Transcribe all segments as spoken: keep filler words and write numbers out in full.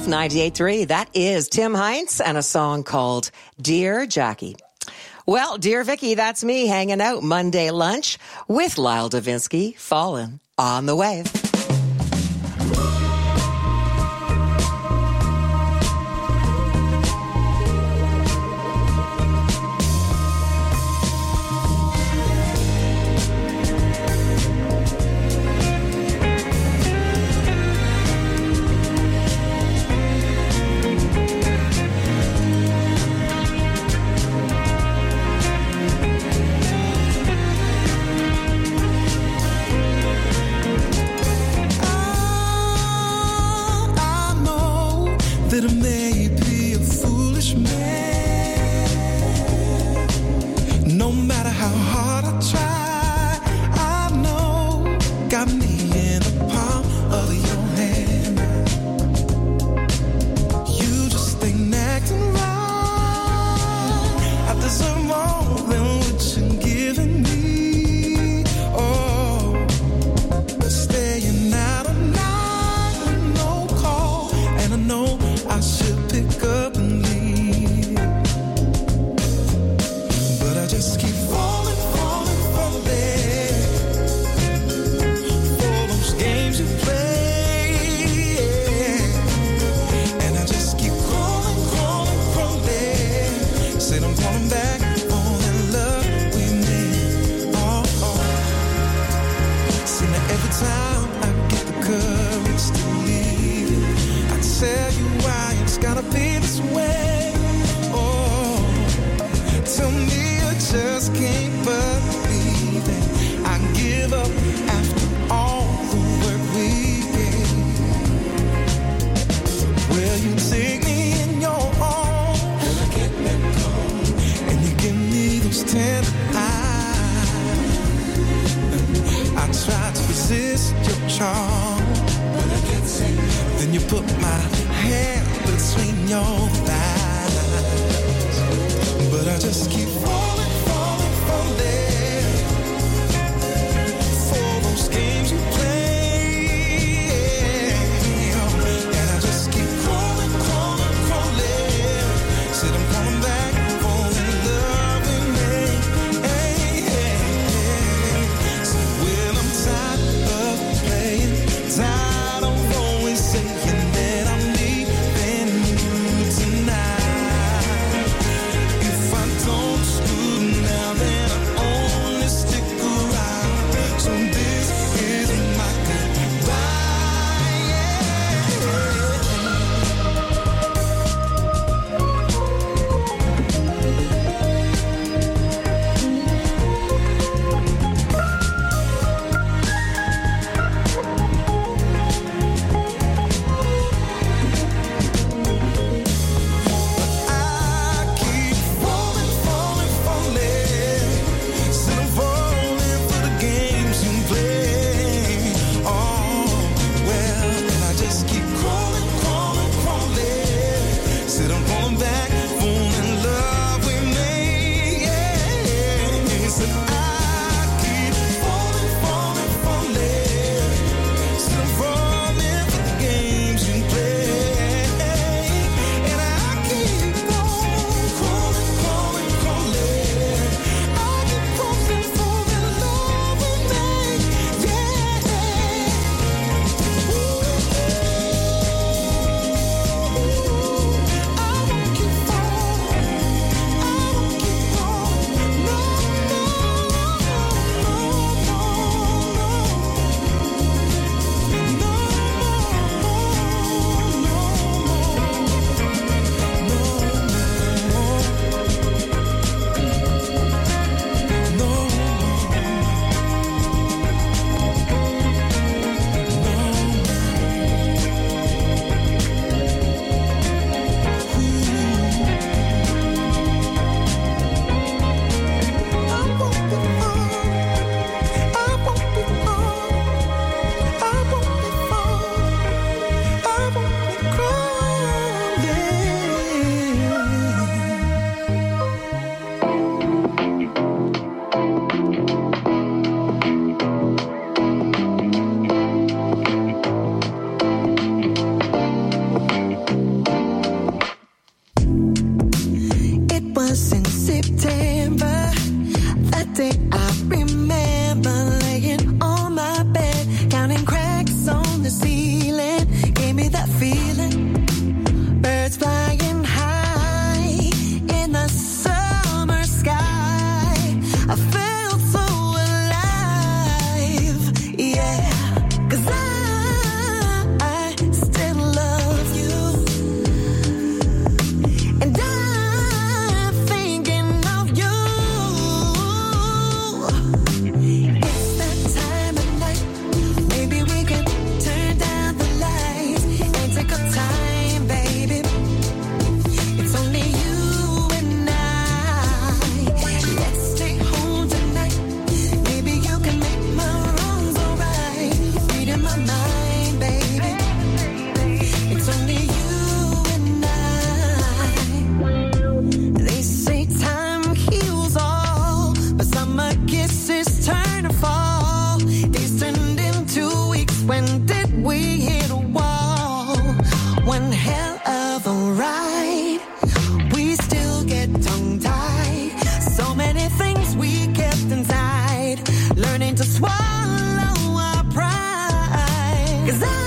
ninety-eight point three. That is Tim Heinz and a song called Dear Jackie. Well, Dear Vicky, that's me hanging out Monday lunch with Lyle Davinsky, Fallen on the Wave. If I don't swallow our pride. 'Cause I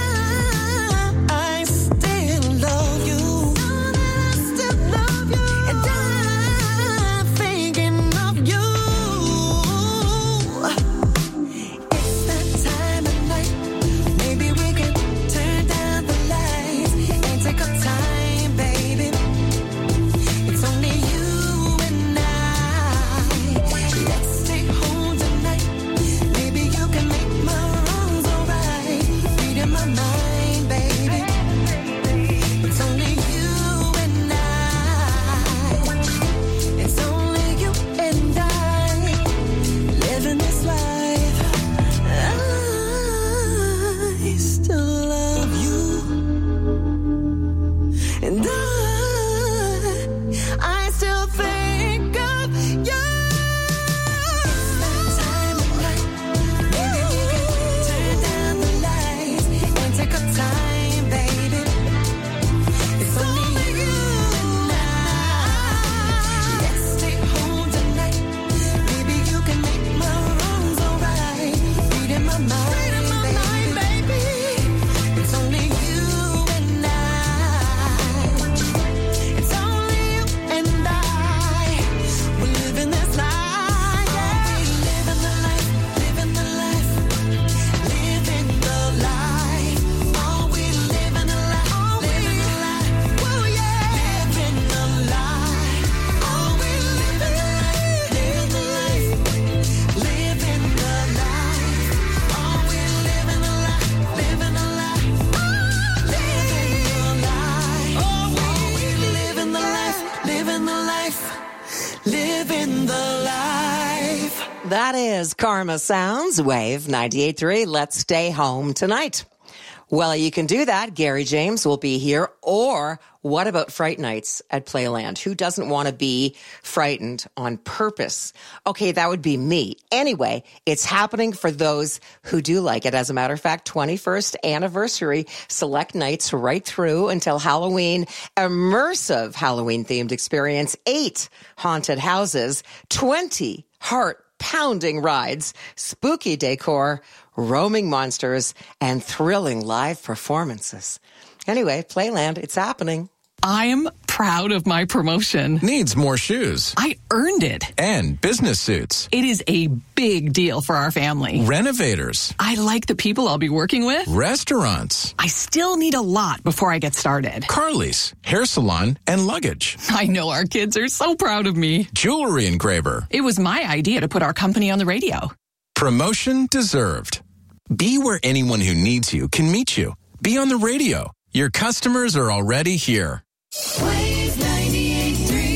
That is Karma Sounds, Wave ninety-eight point three. Let's stay home tonight. Well, you can do that. Gary James will be here. Or what about Fright Nights at Playland? Who doesn't want to be frightened on purpose? Okay, that would be me. Anyway, it's happening for those who do like it. As a matter of fact, twenty-first anniversary select nights right through until Halloween. Immersive Halloween-themed experience. Eight haunted houses. twenty heart-pounding rides. Spooky decor. Roaming monsters, and thrilling live performances. Anyway, Playland, it's happening. I'm proud of my promotion. Needs more shoes. I earned it. And business suits. It is a big deal for our family. Renovators. I like the people I'll be working with. Restaurants. I still need a lot before I get started. Car lease, hair salon, and luggage. I know our kids are so proud of me. Jewelry engraver. It was my idea to put our company on the radio. Promotion deserved. Be where anyone who needs you can meet you. Be on the radio. Your customers are already here. Wave ninety-eight point three.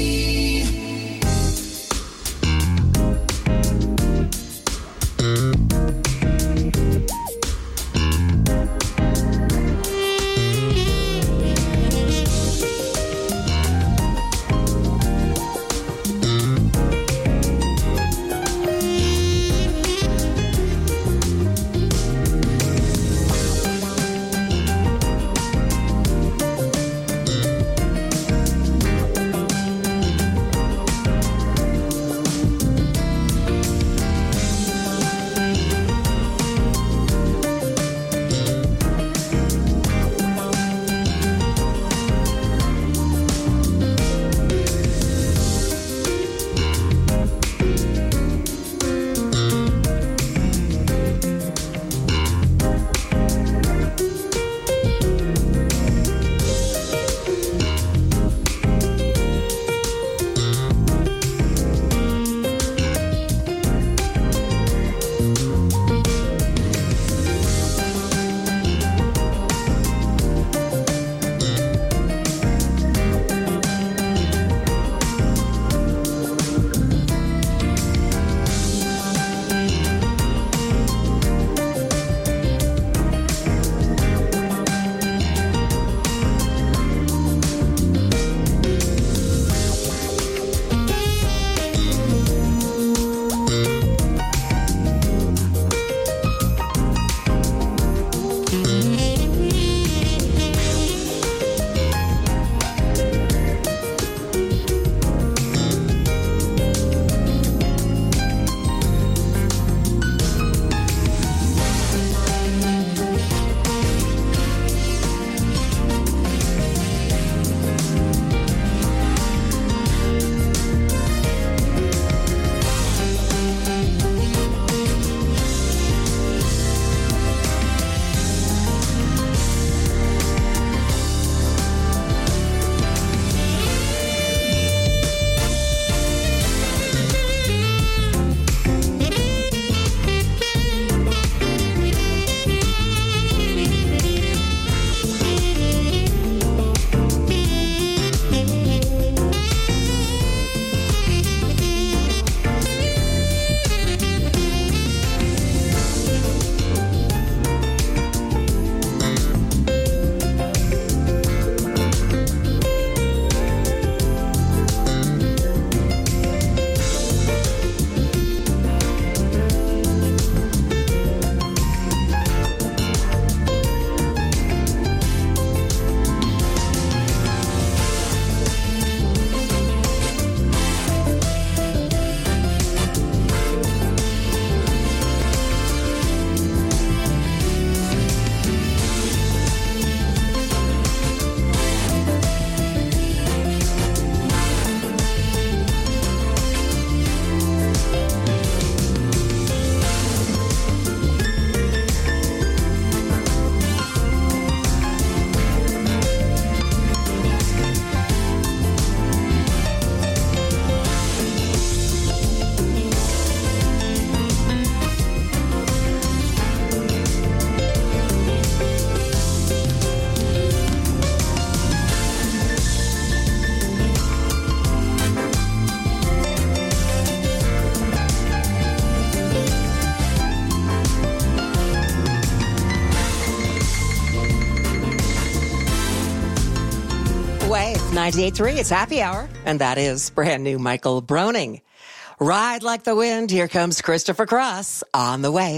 ninety-eight point three, it's Happy Hour, and that is brand new Michael Broning. Ride like the wind, here comes Christopher Cross on the way.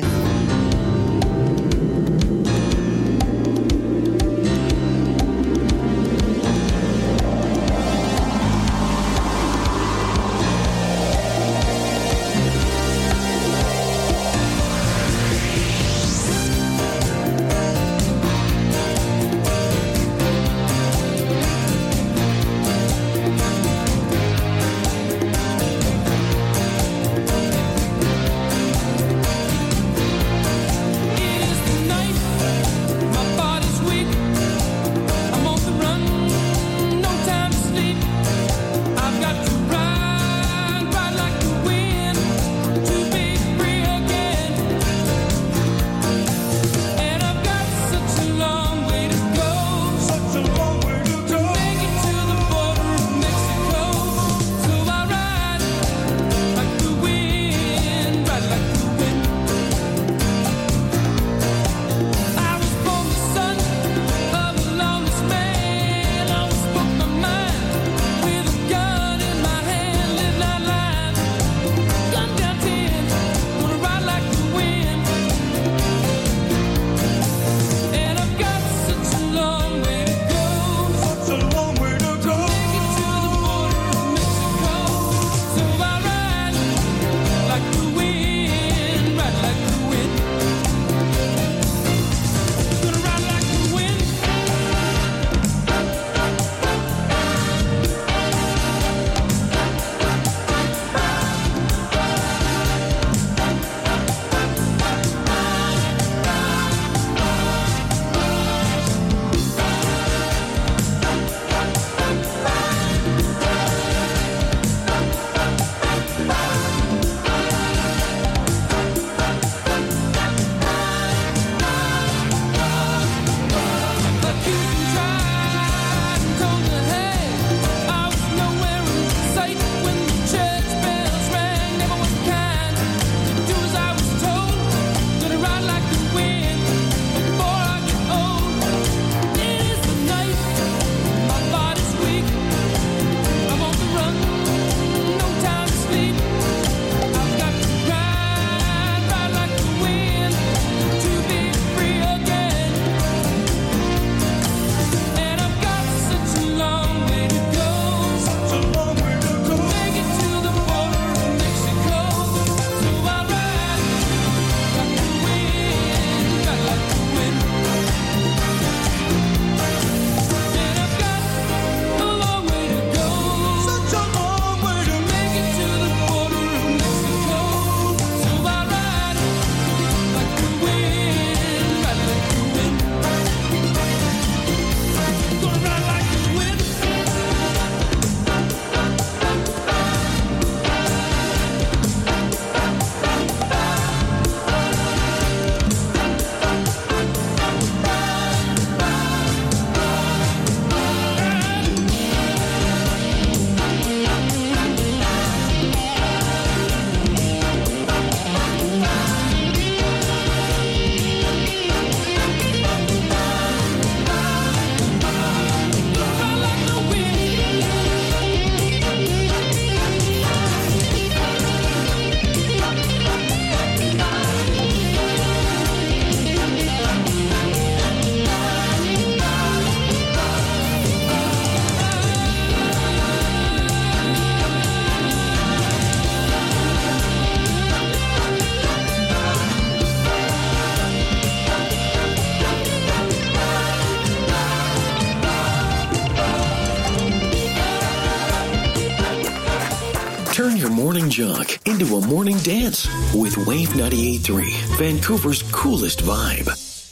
Turn your morning junk into a morning dance with Wave ninety-eight point three, Vancouver's coolest vibe.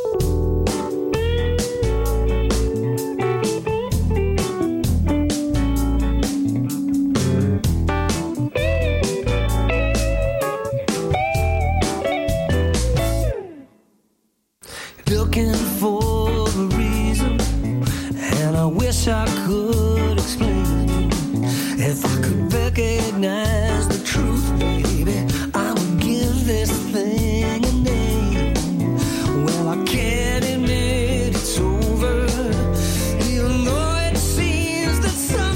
Looking for a reason, and I wish I could explain. If I could recognize the truth, baby, I would give this thing a name. Well, I can't admit it's over, even though it seems that some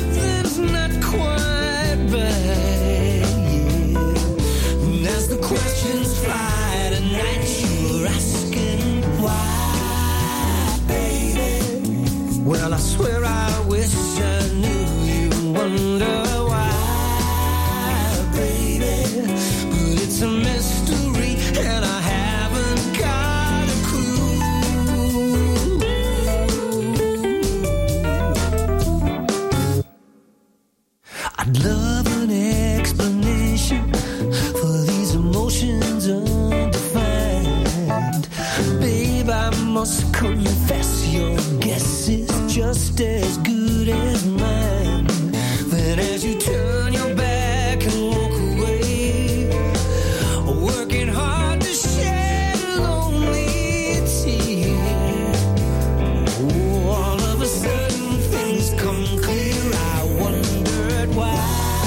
emotions undefined. Babe, I must confess your guess is just as good as mine. Then as you turn your back and walk away, working hard to shed a lonely tear, oh, all of a sudden things come clear. I wondered why,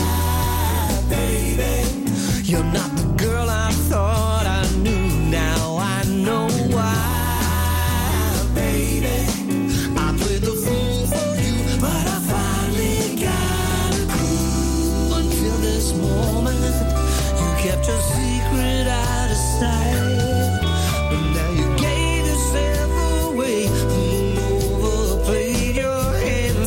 baby, you're not the girl I thought I knew. Now I know why, baby. I played the fool for you, but I finally got a clue. Until this moment, you kept your secret out of sight. But now you gave yourself away and overplayed your hand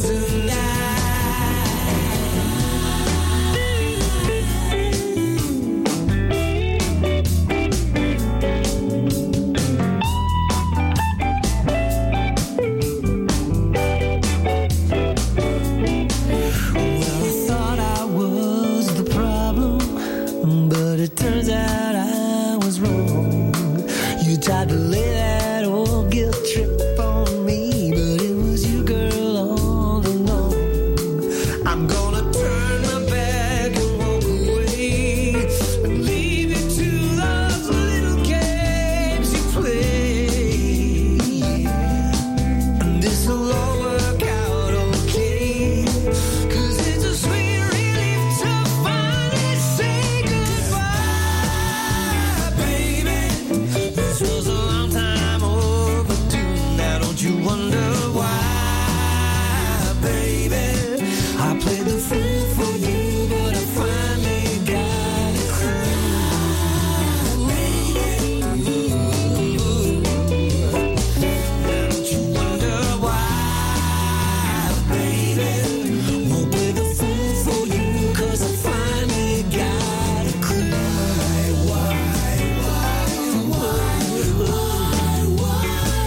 it turns out I was wrong. You tried to lay that old guilt trip on me, but it was you, girl, all along. I'm gonna turn my back and walk away and leave you to those little games you play. And this'll all work out okay, 'cause it's a sweet relief to finally say you wonder why, baby. I played the fool for you, but I finally got a clue, baby. Don't you wonder why, baby? Won't play the fool for you, 'cause I finally got a clue. Why, why, why, why, why?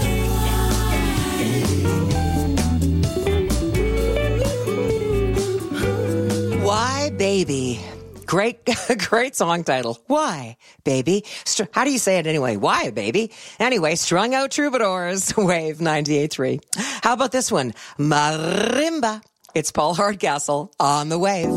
Why, Baby? Great, great song title. Why, Baby? Str- How do you say it anyway? Why, Baby? Anyway, Strung Out Troubadours, Wave ninety-eight point three. How about this one? Marimba. It's Paul Hardcastle on the Wave.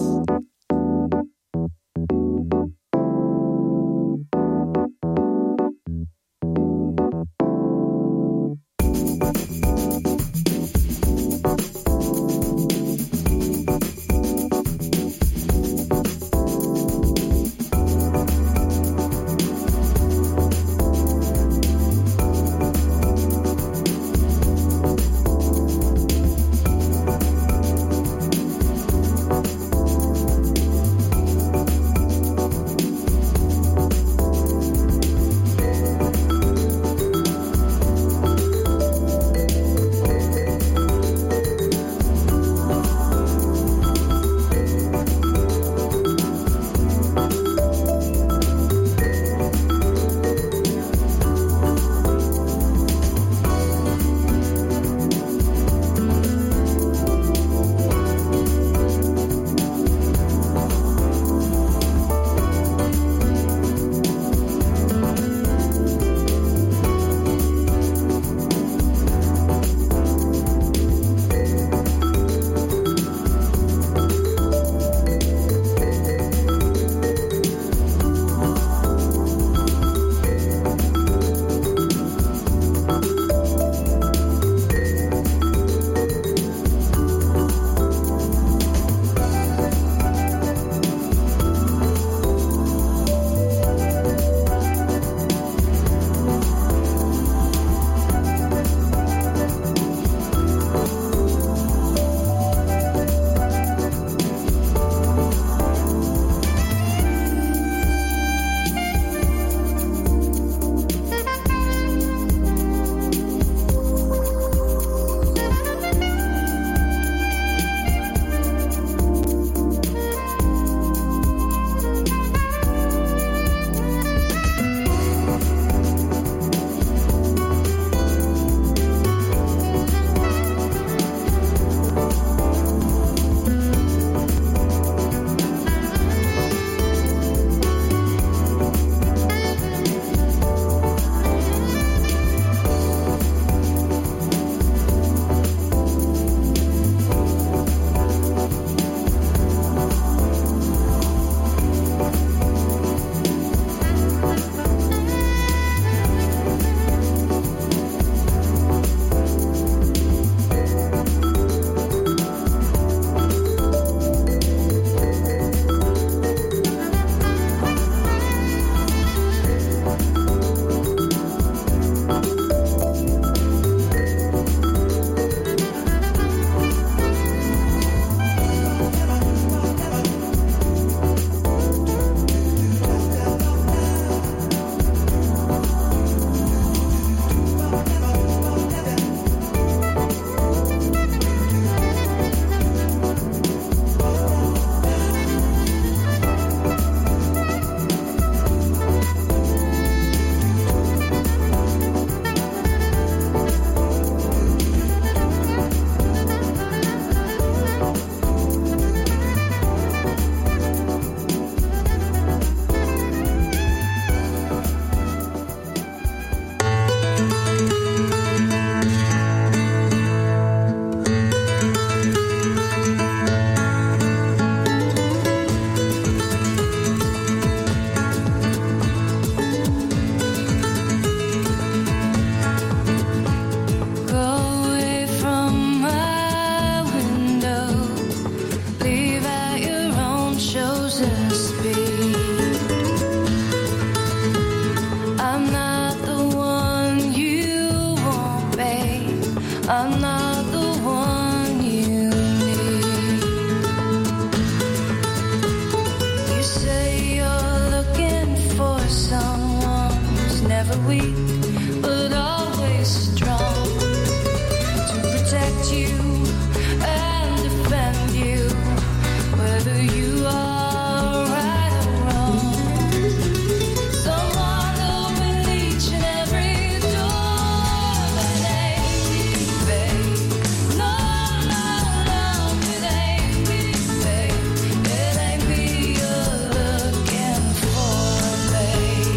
never weak, but always strong to protect you and defend you, whether you are right or wrong. Someone open each and every door, but it ain't me, babe. No, no, no, it ain't me, babe. It ain't me you're looking for, babe.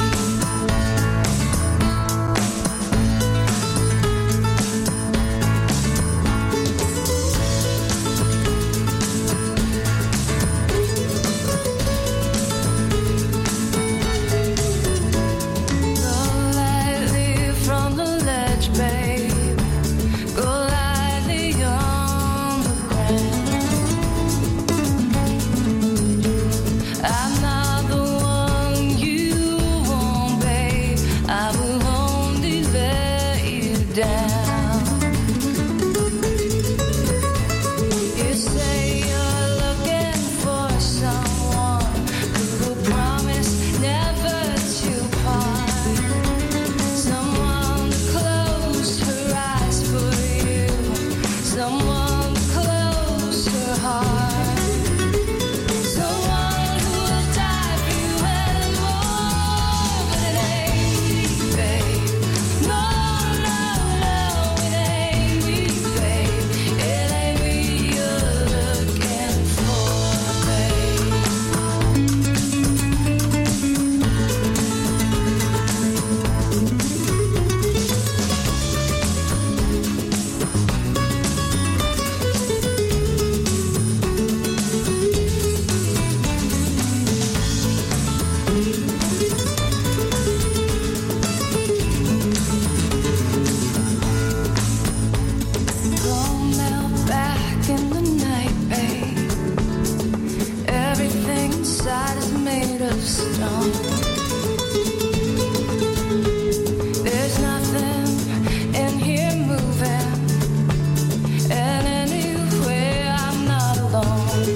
Go lightly from the ledge, babe. Go lightly on the ground. I'm not the one you want, babe. I will only let you down. You say you're looking for someone who will promise never to part. Someone to close her eyes for you. Someone to close her heart. Someone who will die for you and more. But it ain't me, babe. No, no, no, it ain't me, babe. It ain't me you're looking for, babe. Don't melt back in the night, babe. Everything inside is made of stone. There's nothing in here moving, and anyway, I'm not alone.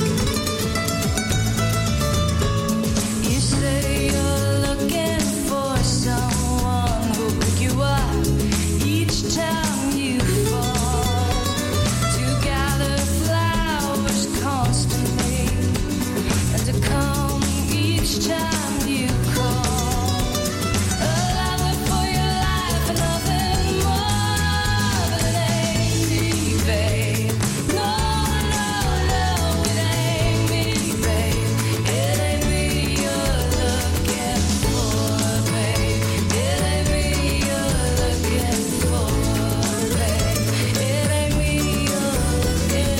You say you're looking for someone who'll pick you up each time you fall, to gather flowers constantly, and to come each time you call. A lover for your life and nothing more, but it ain't me, babe. No, no, no, it ain't me, babe. It ain't me you're looking for, babe. It ain't me you're looking for, babe. It ain't me you're looking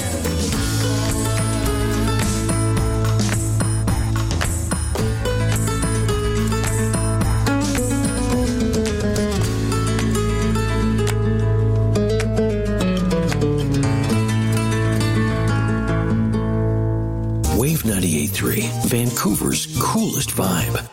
Wave ninety-eight point three, Vancouver's coolest vibe.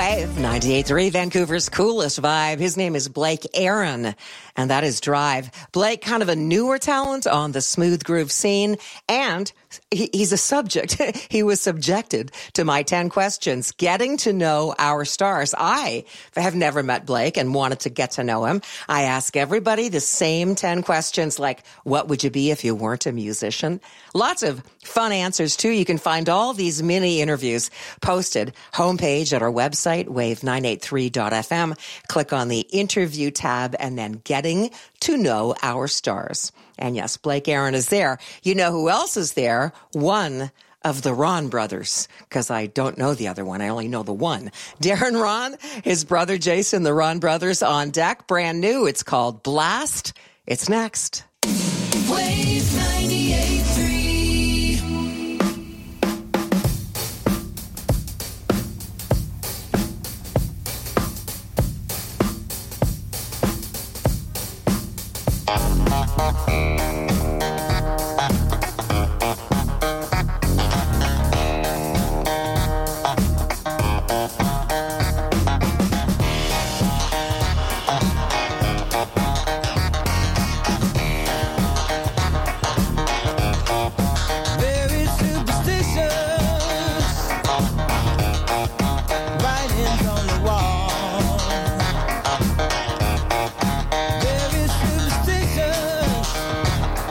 Wave ninety-eight point three, Vancouver's coolest vibe. His name is Blake Aaron, and that is Drive. Blake, kind of a newer talent on the smooth groove scene, and he, he's a subject. He was subjected to my ten questions, getting to know our stars. I have never met Blake and wanted to get to know him. I ask everybody the same ten questions, like, what would you be if you weren't a musician? Lots of fun answers, too. You can find all these mini interviews posted homepage at our website, wave nine eight three dot f m. Click on the interview tab and then getting to know our stars. And yes, Blake Aaron is there. You know who else is there? One of the Ron brothers, because I don't know the other one. I only know the one. Darren Ron, his brother Jason, the Ron brothers on deck. Brand new. It's called Blast. It's next. Wave ninety-eight point three. Very superstitious, writings on the wall. Very superstitious,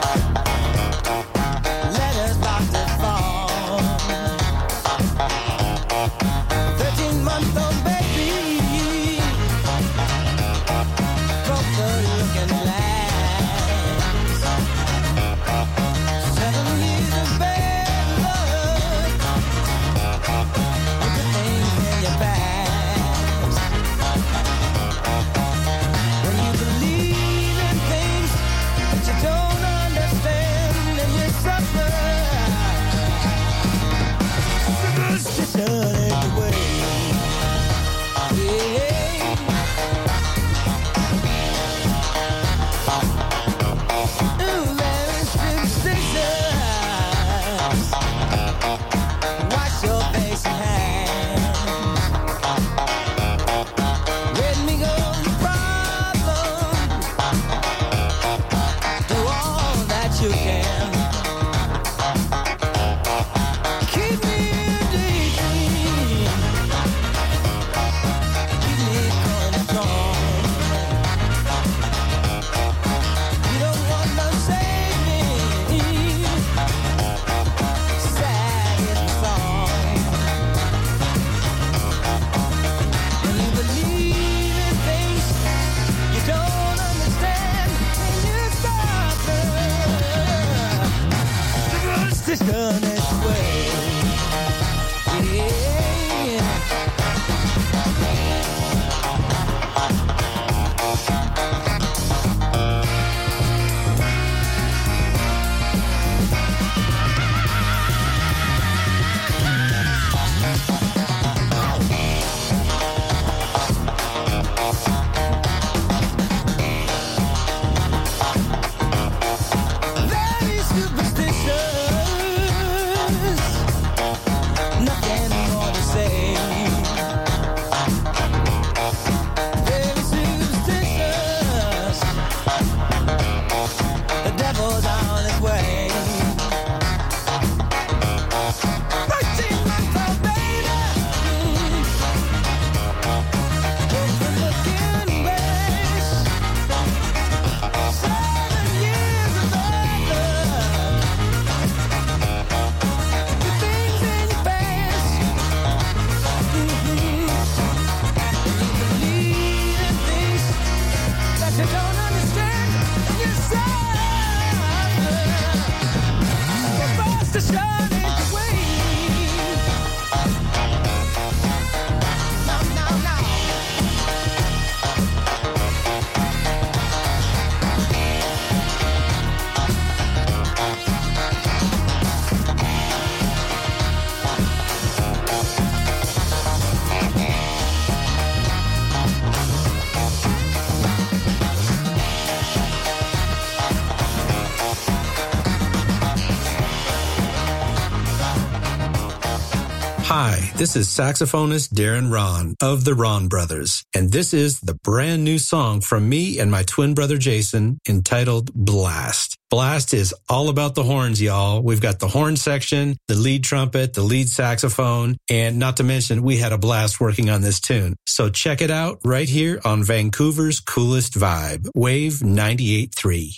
Hi, this is saxophonist Darren Ron of the Ron Brothers, and this is the brand new song from me and my twin brother Jason entitled Blast. Blast is all about the horns, y'all. We've got the horn section, the lead trumpet, the lead saxophone, and not to mention, we had a blast working on this tune. So check it out right here on Vancouver's Coolest Vibe, Wave ninety-eight point three.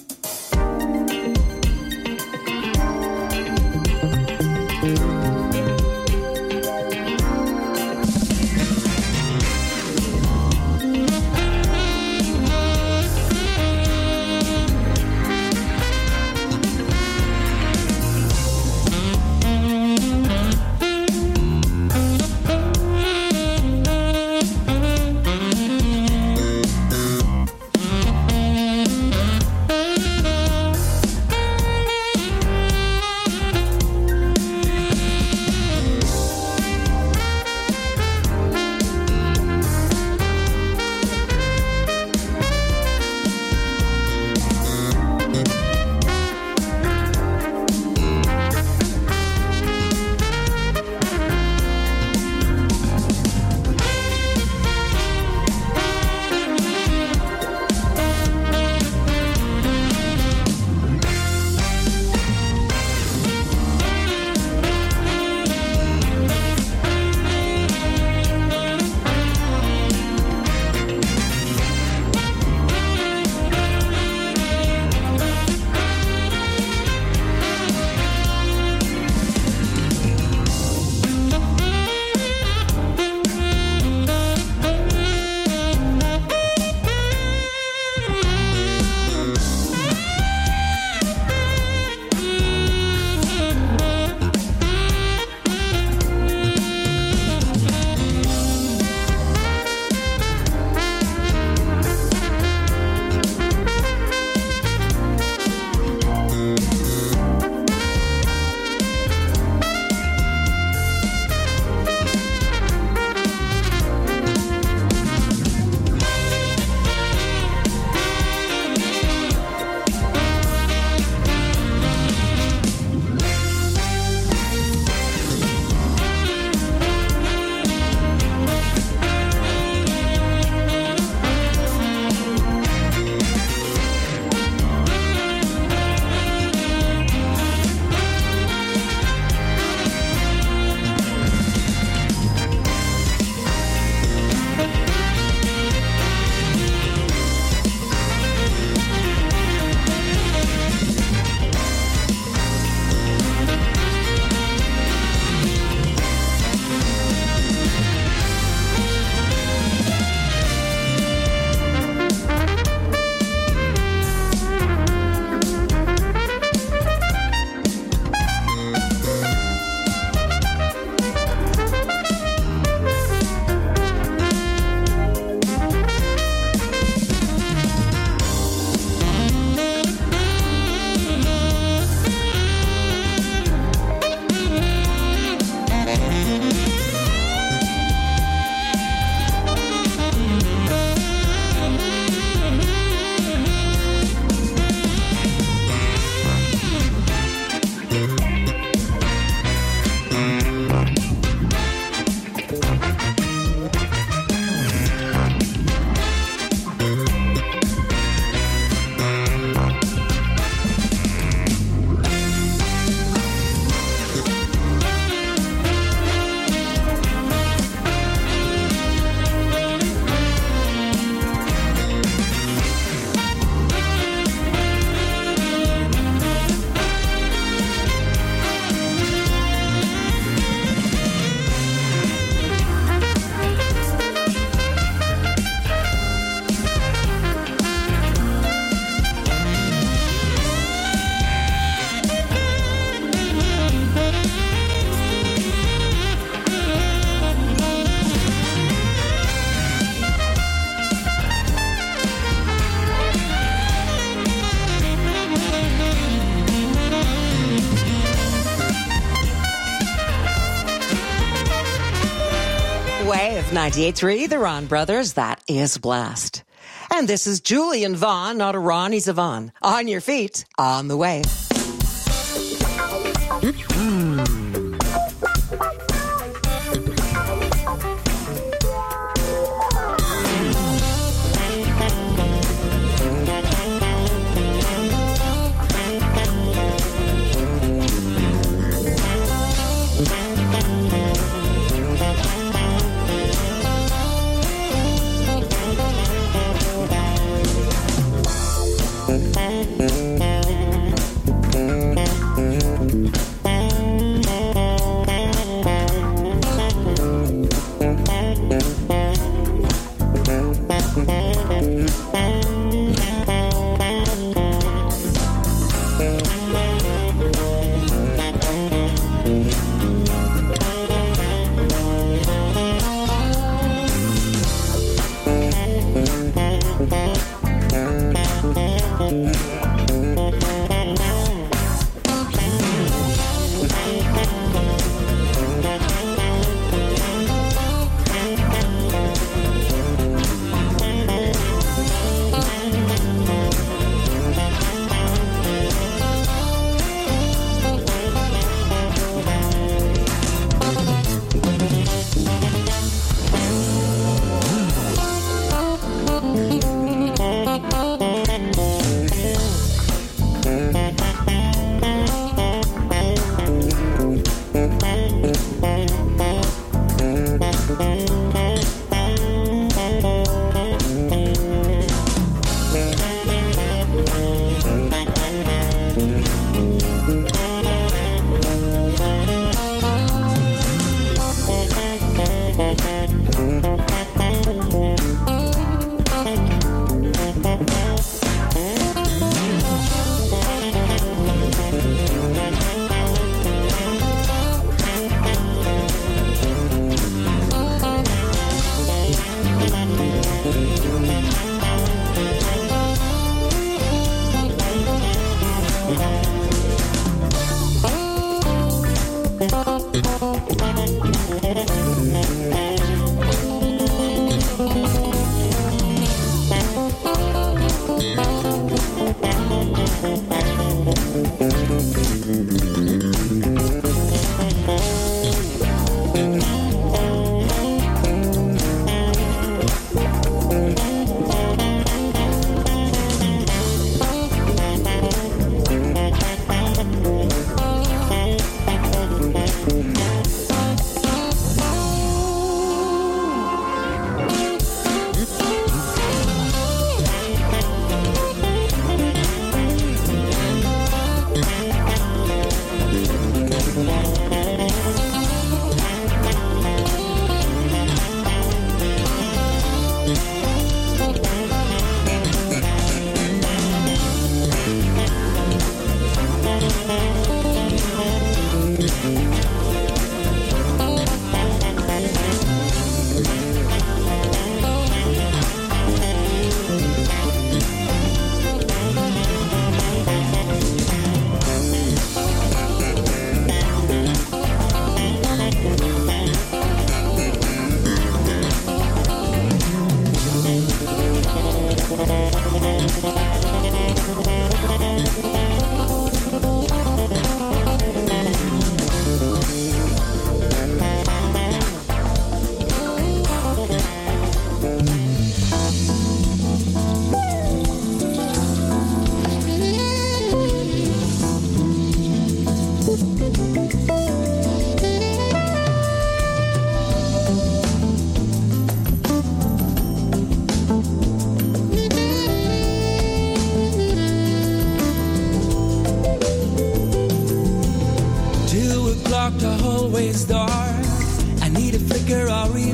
Wave ninety-eight point three, the Ron Brothers, that is Blast. And this is Julian Vaughn, not a Ron, he's a Vaughn. On your feet, on the way.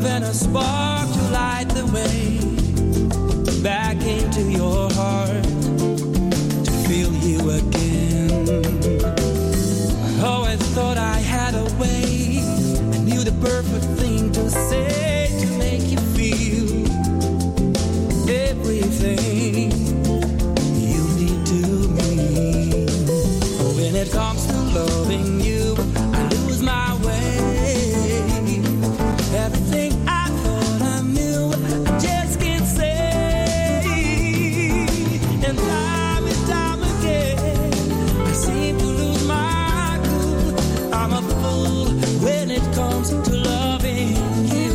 love and a spark to light the way back into your heart to feel you again. I always thought I had a way. I knew the perfect thing to say to make you feel everything you need to me. When it comes to loving you, I lose my way. Everything I thought I knew, I just can't say. And time and time again, I seem to lose my cool. I'm a fool when it comes to loving you.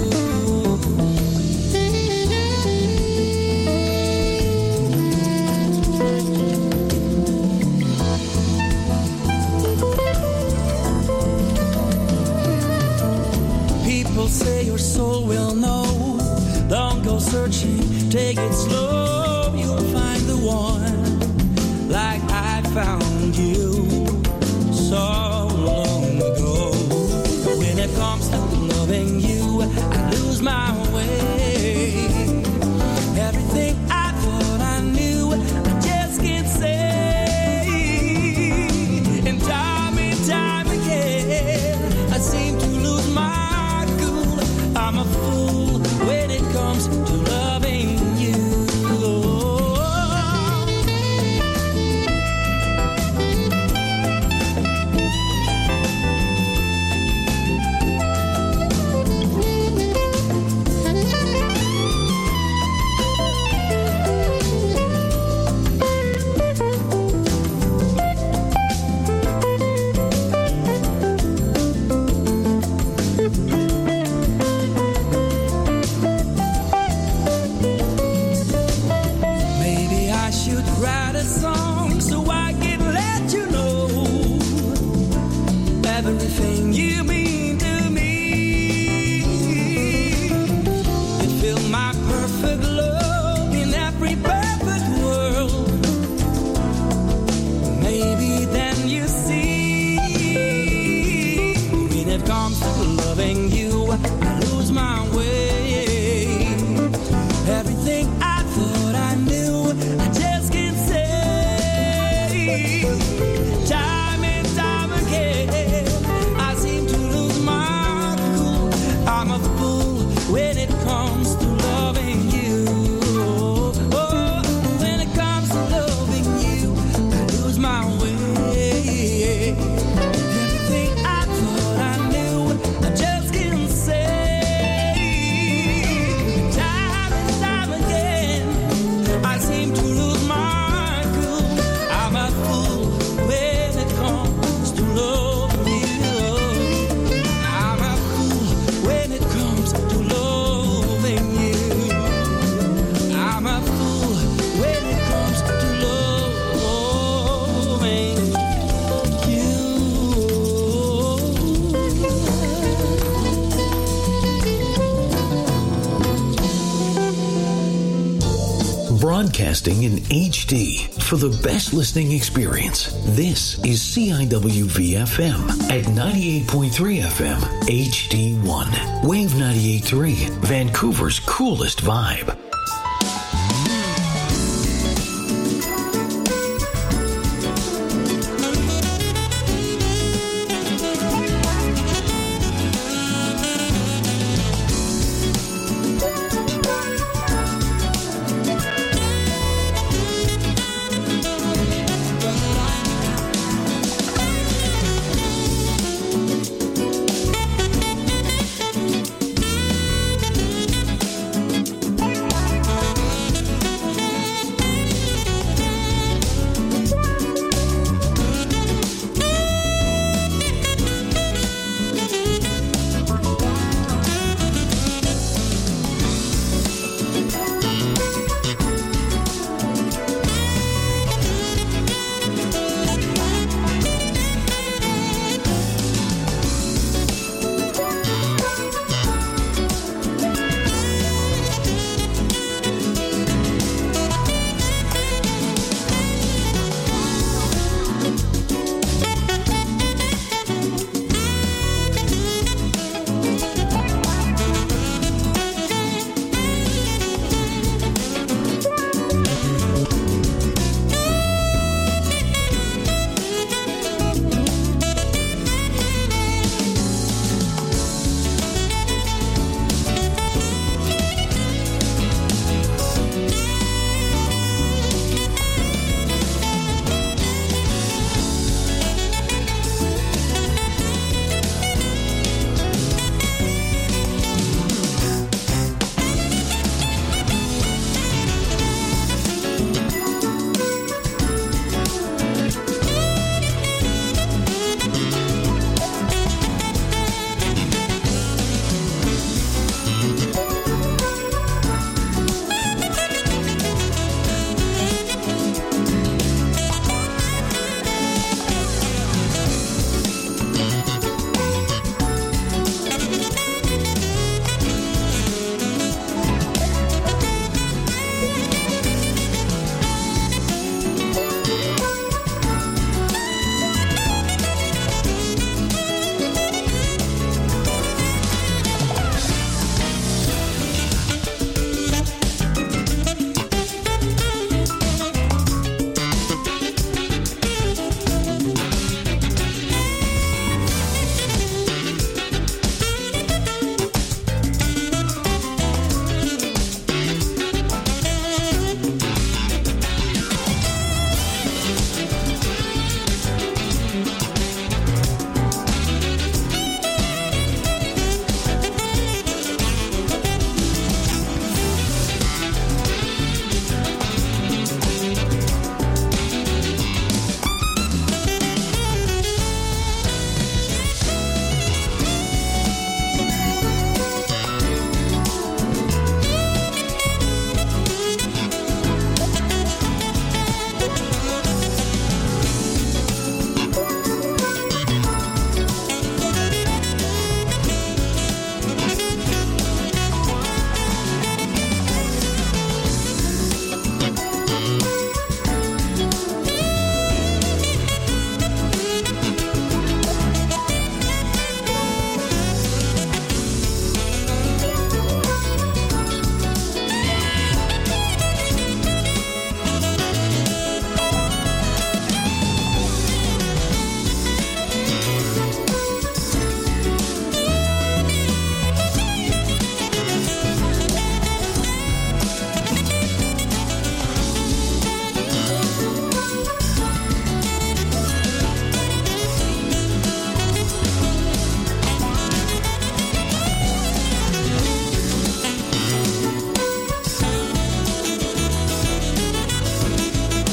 People say your soul will know. Don't go searching, take it slow. You'll find the one like I found you so long ago. But when it comes to loving you, I lose my way. Everything I thought I knew, I just can't say. And time and time again, I seem to lose my cool. I'm a fool when it comes to loving you. Maybe I should write a song so I can let you know everything you mean to me. You feel my perfect love in every perfect world. Maybe then you see, when it comes to loving you, I lose my way. Everything I thought I knew, I just can't say. Time and time again, I seem to lose my cool. I'm a fool when it comes to loving you. Oh, when it comes to loving you, I lose my way. Everything I thought I knew, I just can't say. Time and time again, I seem to lose my cool. I'm a fool when it comes to loving you. I'm a fool when it comes to loving you. I'm a fool when it comes to loving you. Broadcasting in H D for the best listening experience. This is C I W V F M at ninety-eight point three F M H D one. Wave ninety-eight point three, Vancouver's coolest vibe.